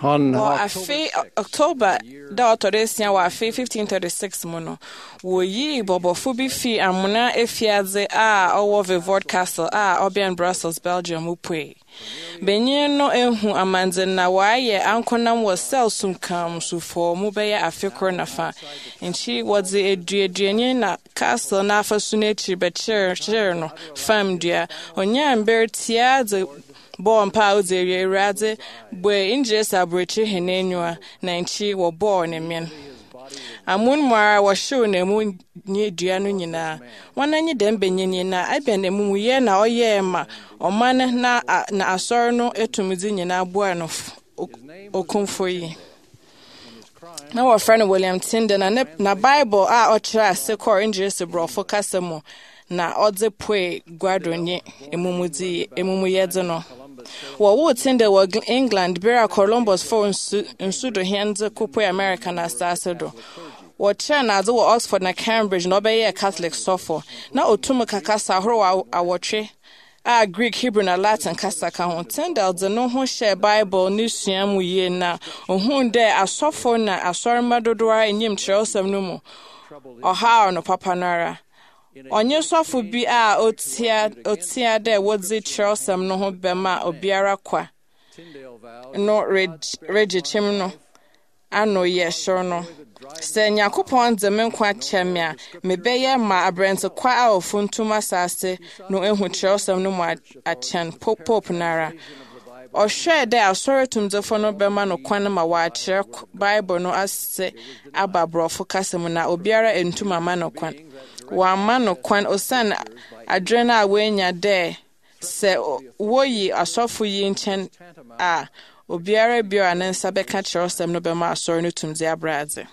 On October da Otoresia wa 1536 mono wo yi bobofo bi fi amuna efiaze a owo Vivord Castle a obian Brussels Belgium upwe benyin no ehu amanze na waye ankonam wo selsum kam sufo mu beye afekor na fa nchi wodze eduaduanye na castle na afasu na echi becher no fam dua onya mbertia de born pow de rade bwe injes abrechi henenwa na nchi wo born emen amun mara wo show na mu nye dua no nyina wananyi dem benyenye na aben emu ye na oye ma oman na asor no etumudi nyina boa no okumfoyi na wo friend William Tyndale na Bible a ochira sekor injes brofo kasemo na odze pwe gwadonye emumuyedze no wo Tyndale wo England bera Columbus for nsudo henze kupwe America na sasado wo chena zo wo Oxford na Cambridge no be Catholic sofo na otumu kakasa horo awotwe a Greek, Hebrew na Latin kasa ka ho Tyndale de no ho share Bible ni suamu ye na ohun de asofo na asormadodora enyim kyerewsam no mu oha no papanara onye sofo bi a otia de wodzi kyerewsam no ho bema obiara kwa no regichim no ano ye sure no se Yakopon de menkwa chemia mebeye ma abrent kwa a ofuntum asase no ehu kyerewsam no mu achen pope nara ohwe de asoretum zefo no bema no kwan ma wa kyerɛ Bible no ase ababrofo kasem na obiara entum ama no kwan wa ma no kwan osan adrena awenya de se woyi asofo yi nchen a obiara biara nansa beka kyerewsam no bema asore no tumzi abraze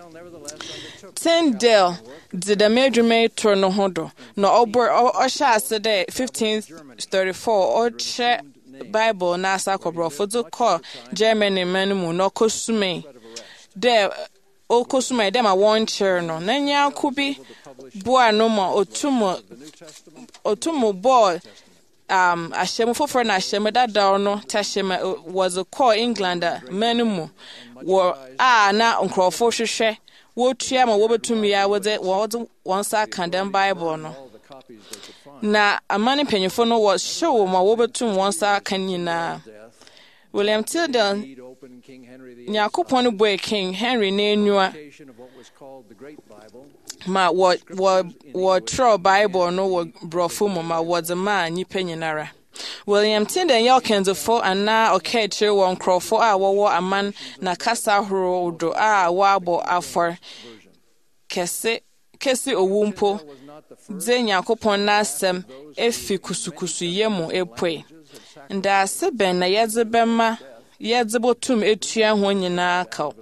Tyndale did the major to no hodo no obor osha ase de 1534 o che Bible na asakobro fodo call Germany manmu no kosume de o kosume de ma one chair no nanya kubi boa no ma otumo boy ashemu foforo na ashemu dada no tashema was a call England manmu wo na nkrofo hwehwe wo tua ma wo betumi ya wo onsa kandem Bible no na amani penyefo no was show ma wo betum onsa kanina William Tyndale Yakopon boy King Henry na enua ma wo tro Bible no wo brofo mo ma wo de ma nyipa nyinara William Tyndale Yelkensfo ana okechire won krofo a wo aman na kasa horo do a wabo afor kese owumpo de Yakopon na asem efi kusukusu yemu epwe nda seben na yedze bema yedze botum etua ho nyina ka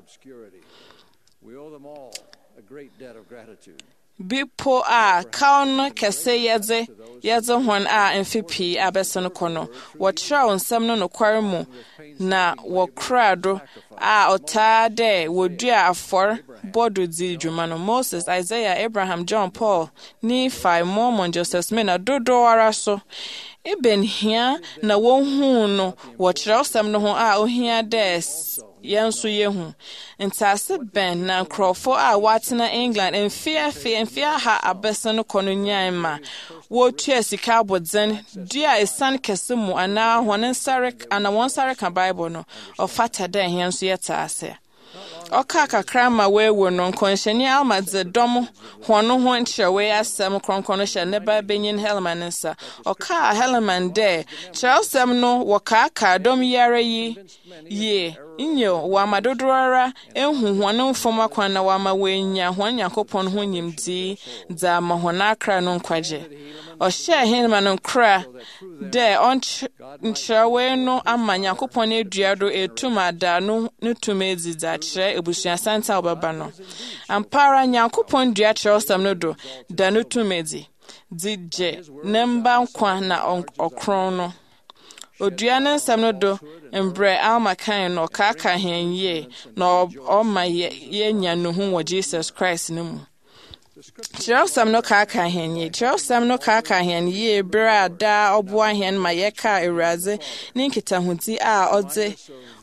Bipo a kaun kese yedze hon a mfipi abesen kono wo traw nsam no nokware mu na wo krado a otade wodua afor bodo di dwuma no Moses Isaiah Abraham John Paul Nephi Mormon Joseph Smith na dodo ara so eben hia na wohu no wo kyerewsam no ho a ohia des yanso yehu ntase ben na krofo a watena England enfia ha abesen kono nyan ma wo tua sika abodzen dua esan kese mu ana honen sare ka Bible no ofata den yanso yetase oka kakrama wewo no nkonhyeni almadze dom hono ho nkyerwe asem kronkono hye ne ba benyin Helaman nsa oka Helaman de kyerwsem no wokaka dom yare yi inyo wa madodorara enhu hono mfoma kwan na wa ma wenya hon Yakopon ho nyimdi za ma hona akra no nkwaje ohye Helaman no kra de nkyerwe no ama Yakopon eduado etumada no nutumezi za kyerɛ ebusua santa obaba no ampara Yakopon dua kyerewsam no do da no tumedi dije nemba nkwa na okron no odua ne nsam no do embre almakan no kaka henye na oma ye nya no hu wo Jesus Christ no mu kyerewsam no kaka henye kyerewsam no kaka henye brada obo ahen ma yeka ewraze ne nkitahudi a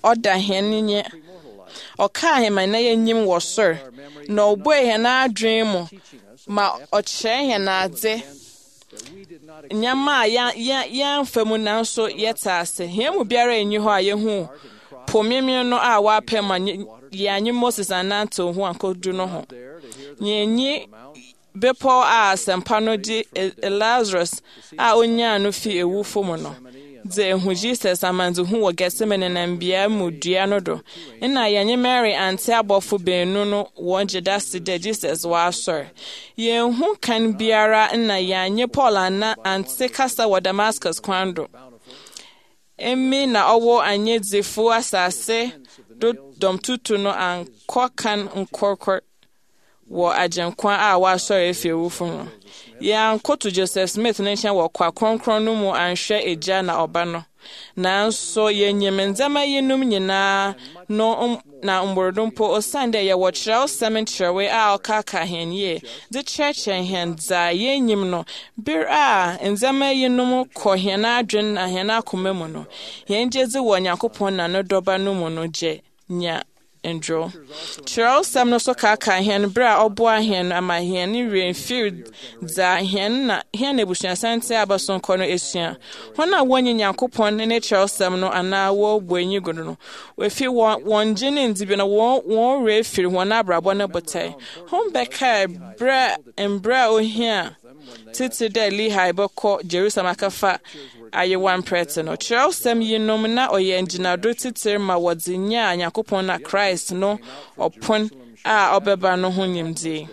ɔda hɛn nye ɔka hɛn na yɛnyim wɔ sor na ɔbɔ hɛn adwen mu ma ɔkyerɛ hɛn adze nyama ya famu nanso yɛta ase hɛn mu biara enyi hɔ a yehu pomimi no a wapɛ ma yanyi Moses ananto ho ankodu no ho nyenyi bepo a sempa no di Lazarus a onya no fi ewufo mu no ze hu Jesus amanzu hu wɔ Gethsemane na mbia mu dua no do na yanyi Mary ante abɔfo benu no wɔgye dase de Jesus wasor yen hu kan biara na yanyi Paul ante kasa wɔ Damascus kwando emi na ɔwɔ anyedzefo asase do dom tutu no ankɔ kan nkorkor wɔ agyenkwa a wasɔre efi ewufo no yan koto Joseph Smith ne nhyɛ wɔ kwa kronkron no mu anhwɛ egya na ɔba no nanso yenyem nzama yinum nyinaa no na mbordompo osande ye wɔ kyerɛw sɛm kyerɛwe a ɔkaka hen ye de kyerɛkyerɛ hen dza yenyim no bir a nzama yinum kɔ hen adwen na hen akoma mu no yen gyedzi wɔ Nyankopɔn na no dɔba no mu no gye nya endro kyerɛw sɛm no so kaka hen bra ɔboa hen ama hen renfield dza hen na ebusuasante abasonkɔ no esua hona wɔnyi Nyankopɔn ne kyerɛw sɛm no ana wɔ bɔnyi gudu no wefi wɔn gyene ndibi na wɔn refiri wɔn abrabɔ no botai hom bɛka bra ohia titi de Lehi bɛkɔ Jerusalem akafa ayewan prete no kyerɛw sɛm yinom na ɔyɛ ngyinado titir ma wɔdze nya Nyankopɔn na Christ no ɔpon a ɔbɛba no ho nyimdie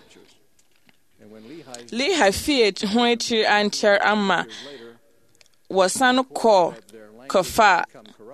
Lehi fie ho ekyir ankyɛr ama wɔsan kɔfa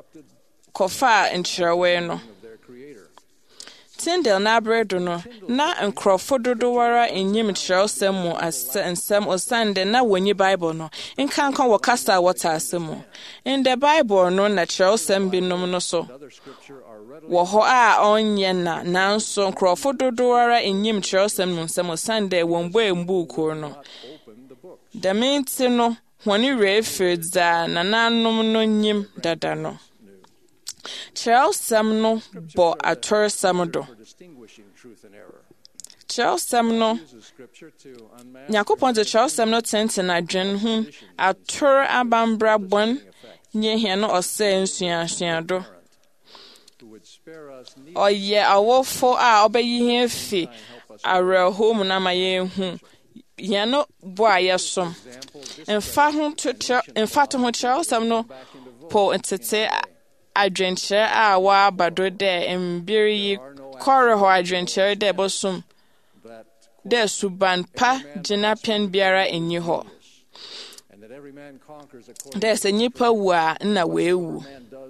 nkyerɛwe no Tyndale na abredo no na nkrɔfo dodowara enyim kyerɛwsɛm mu nsɛm osande na wonyi Bible no nkankan wɔ kasa wɔta asɛm in the Bible no na kyerɛwsɛm binom no so wɔ hɔ a ɔnyɛ na nanso nkrɔfo dodowara enyim kyerɛwsɛm mu nsɛm osande wɔn bɔ embuukuru no daminti no hɔne refir dza nananom no nyim dada no kyerɛwsɛm no bɔ atɔresɛm do kyerɛwsɛm no Nyankopɔn de kyerɛwsɛm no tenten adwen ho atɔre abambra bɔn nye hɛn ɔsɛ nsuasua do ɔyɛ awofo a ɔbɛyi hɛn fi awerɛhow mu na ma yɛnhu hɛn bo a yɛsom mfa to ho kyerɛwsɛm no po ntete adwenkyerɛ a wɔaba do dɛ mbiri yi kɔre hɔ adwenkyerɛ dɛ bosom dɛ suban pa gyina pɛn biara enyi hɔ dɛ sɛ nnipa wu a na weewu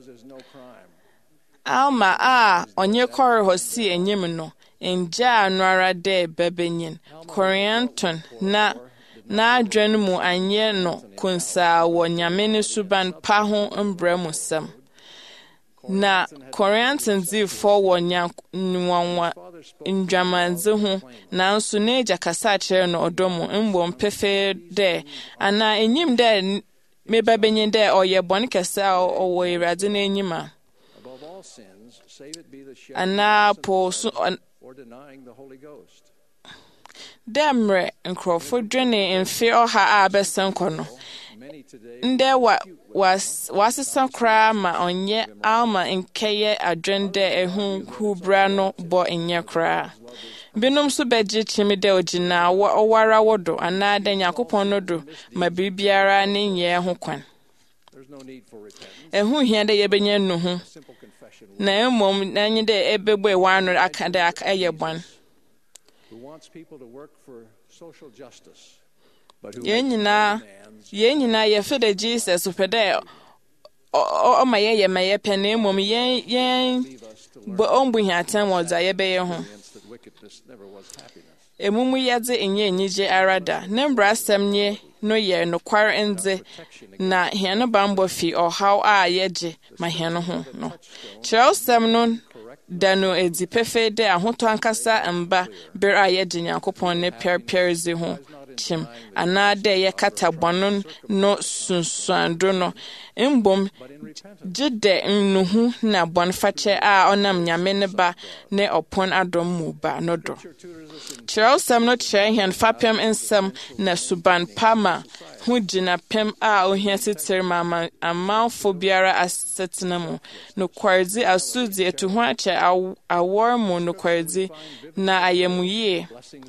Alma a ɔnye kɔre hɔ si enyim no ngyaa no ara dɛ bɛbenyin Korianton na adwen mu anyɛ no kunsaa wɔ Nyame ne suban pa ho mbra mu sɛm na Korianton zifo wɔ nwanwa ndwamanze ho nanso ne agya kasa kyerɛ no ɔdɔmu mbom pefe dɛ ana enyim dɛ meba benyin dɛ ɔyɛ bɔne kɛse a ɔwɔ Awurade n'enyim a ana po so dɛmrɛ nkrɔfo dwene mfe ɔha a bɛsɛn kɔ no ndɛ wasesa koraa ma ɔnyɛ Alma nkɛyɛ adwen dɛ ɛho hubra no bɔ nyɛ koraa binom so bɛgye kyimi dɛ ogyina ɔwara wo do anaa dɛ Nyankopɔn no do ma biribiara ne nyɛ ho kwan ɛho hia dɛ yɛbɛnya nu ho na mmom nanyi dɛ ɛbɛbɔ ɛwano aka dɛ ɛyɛ bɔn yɛn nyinaa yɛfɛ dɛ Jesus pɛ dɛ ɔma yɛyɛ ma yɛpɛ na mmom yɛn ɔmbu hiatam wɔ dza yɛbɛyɛ ho emumu yɛdze nyɛ enyigye ara da ne mbrasɛm nye no yɛ nokware ndze na hɛn bambɔ fi ɔhaw a yɛgye ma hɛn ho no kyerɛwsɛm no da no edi pefe dɛ ahotɔ ankasa mba ber a yɛgye Nyankopɔn ne pɛrpɛrzi ho akyem ana de ye katabɔno no sunsuando no mbom gide nnuhu na bɔnfakyɛ a ɔnam nyame ne ba ne ɔpon adom mu ba no do kyerɛwsɛm no kyerɛ hɛn fapem nsɛm na suban pama ho gyina pem a ohia sitir ma amanfo biara asetena mu no kwardi asudi etu ho akyɛ awor mu no kwardi na ayemuye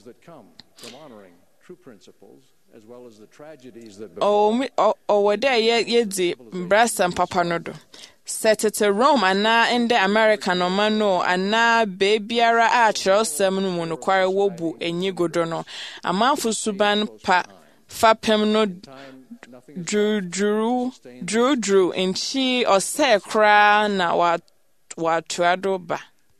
ɔwɔde yedi brasam papa no do setete Rome ana inde America no mano ana bebiara a kyerɛwsɛm no mu no kware wobu enyi godo no amanfo suban pa fapem no drew nchi ɔsɛ kra na watuado ba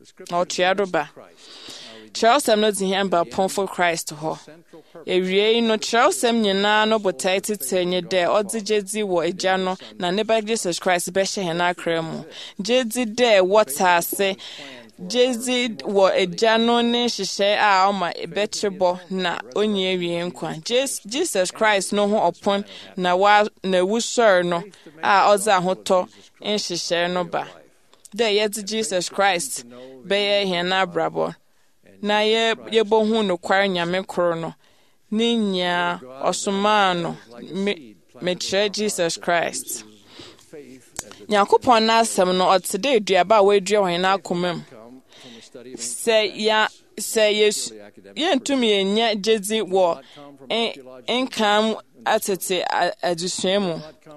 kyerɛwsɛm no di hɛn ba pɔnfo Christ hɔ ewie no kyerɛwsɛm nyinaa no botae tete nye dɛ ɔdze gyedi wɔ agya no na ne ba Jesus Christ bɛhyɛ hɛn akra mu gyedi dɛ wɔtaase gyedi wɔ agya no ne hyehyɛ a ɔma ebɛkyebɔ na onye wie nkwa Jesus Christ no ho ɔpon na wusɔr no a ɔdze ahotɔ nhyehyɛ no ba dɛ yɛdze Jesus Christ bɛyɛ hɛn abrabɔ na yɛbɛhu no kware nyame koro no ne nya ɔsomaa no mekyerɛ Jesus Christ Nyankopɔn na asɛm no ɔte dɛ aduaba a wɔadua wɔ hɛn akoma mu sɛ yɛntumi yɛnya gyedi wɔ nkam atete adusua mu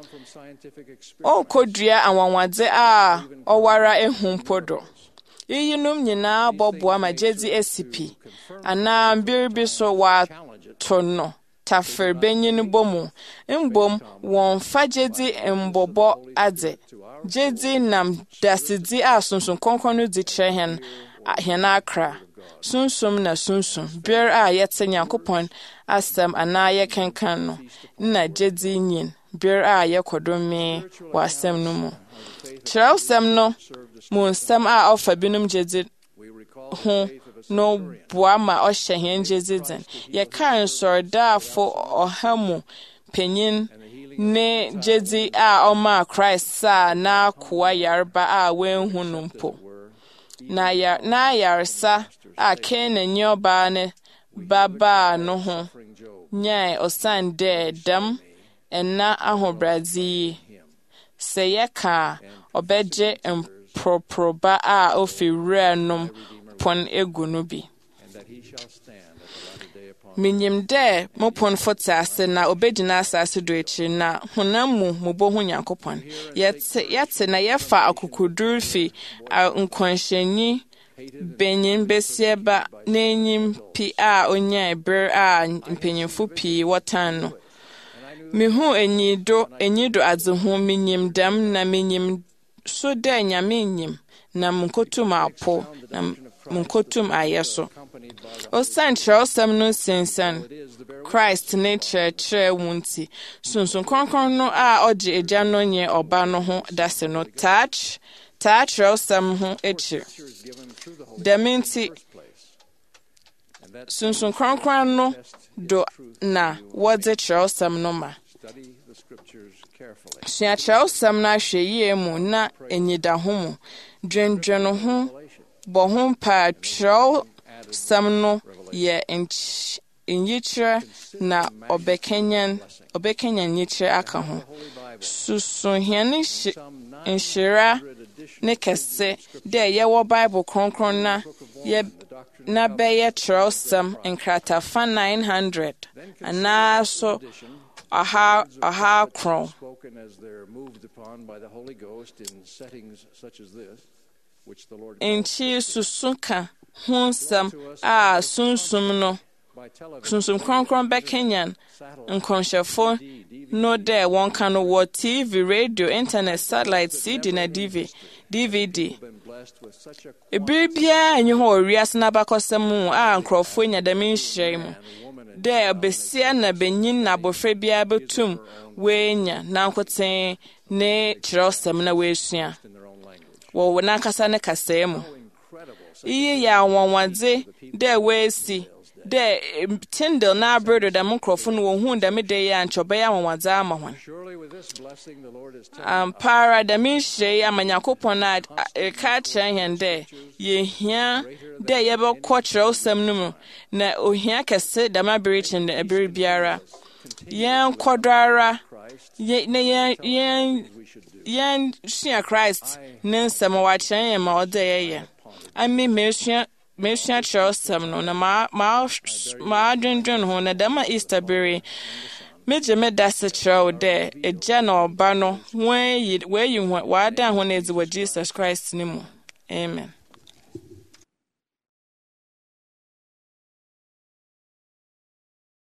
ɔnkɔdua anwanwadze a ɔwara ehu mpo do yinom nyinaa bɔboa ma gyedi esipi anaa mbiribi so wato no tafer benyin bomu mbom wɔmfa gyedi mbɔbɔ adze gyedi nam dasidi a sunsun kɔnkɔn no di kyerɛ hɛn akra sunsum na sunsum bier a yɛte Nyankopɔn asɛm anaa yɛkenkan no na gyedi nyin bier a yɛkɔdome wɔ asɛm no mu kyerɛwsɛm no mu nsɛm a ɔfa binom gyedi ho no boa ma ɔhyɛ hɛn gyedi den yɛka nsɔredaafo ɔha mu panyin ne gyedi a ɔma Christ a na koa yarba a wenhu no mpo na yaresa a Kana nye ɔbaa ne baba no ho nyɛ ɔsan dɛ dam ɛna ahobradzi sɛ yɛka ɔbɛgye mproproba a ofi wura nom pon egu no bi minyim dɛ mo pon fote ase na obegyina asase do ekyir na honam mu mubohu Nyankopɔn yɛte na yɛfa akokodur fi nkwanhyanyi benyin besie ba n'enyim pi a onya eber a mpanyimfo pii wɔtan no mihu enyido adzeho minyim dam na minyim so dɛ nyame nyim na munkotum apo na munkotum ayɛ so osan kyerɛwsɛm no sensan Christ ne kyerɛkyerɛ wunti sunsun kronkron no a ɔgye agya no nye ɔba no ho dase no taa kyerɛwsɛm ho ekyir dɛm nti sunsun kronkron no do na wɔdze kyerɛwsɛm no ma sua kyerɛwsɛm no ahwɛ yie mu na enyida ho mu dwendwen ho bɔ ho mpa kyerɛwsɛm no yɛ nyikyerɛ na ɔbɛkenyan nyikyerɛ aka ho susu hɛn nhyira ne kɛse dɛ yɛwɔ Bible kronkron na bɛyɛ kyerɛwsɛm nkratafa 900 anaa so aha kron nchi susu ka ho nsɛm a sunsum kronkron bɛkenyan nkɔnhyɛfo no dɛ wɔnka no wɔ TV, radio, internet, satellite, CD na DVD. Ebiribia enyi ho orias na bakɔsɛm mu a nkrɔfo nya dɛm nhyɛ mu dɛ besia na benyin na abofra bia betum wenya na nkoten ne kyerɛwsɛm na weesua wɔ nankasa ne kasaa mu iye ya wanwadze dɛ weesi de Tyndale na abredo da mkrofo no wohu da me de ya nchobe ya nwadza ama hon para da me hye amanyakopon na ka chen de ye hia de ye be kwotro osam no mu na ohia kese da ma breachin da ebere biara yen kodara yen shia Christ nsem wa chen ma ode ye ami mesua chosam no na ma dwendwen ho na da ma Easter berry meje me da se chro de eja na oba no we yi wa da ho na ezi wa Jesus Christ ni mu amen.